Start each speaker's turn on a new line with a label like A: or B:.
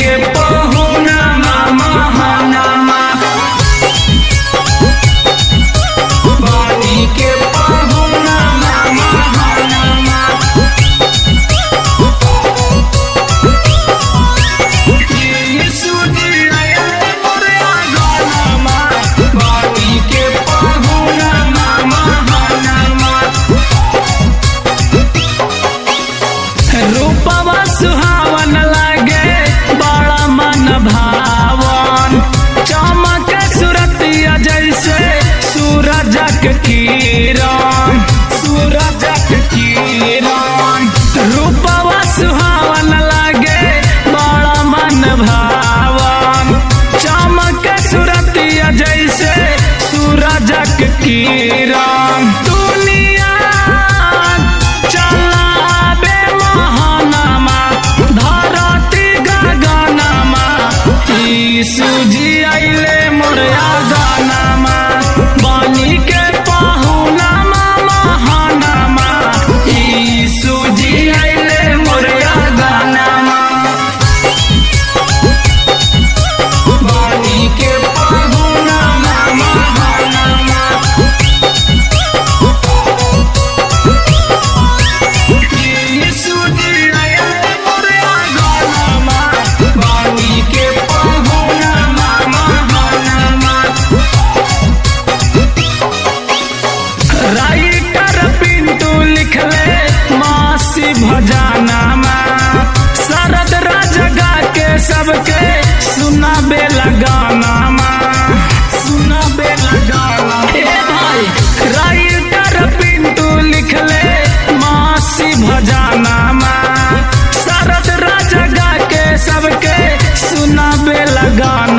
A: के पहुनामा महानामा बानी के पहुनामा महानामा यीशु जी आए मोरे आंगनमा बानी के पहुनामा महानामा रूपवा सुहावन लागे बड़ा मन भावन चमक सुरतिया जैसे सूरजक किरण सूरजक किरण रूपवा सुहावन लागे बड़ा मन भावन चमक सुरतिया जैसे सूरजक किरण दुनिया चलाबे महानामा धरती गगनमा यीशु जी आइले मोरया गानामा बानी के पहुनामा महानामा यीशु जी आइले मोरया गानामा बानी के पहुनामा महानामा यीशु जी आए मोरे आंगनमा बानी के पहुनामा महानामा राइटर पिंटू लिखले मासी भजनामा शरद राजा गा के सबके सुनाबे लगानामा सुनाबे लगाना ए भाई राइटर पिंटू लिखले मासी भजनामा शरद राजा गा के सबके सुनाबे लगाना।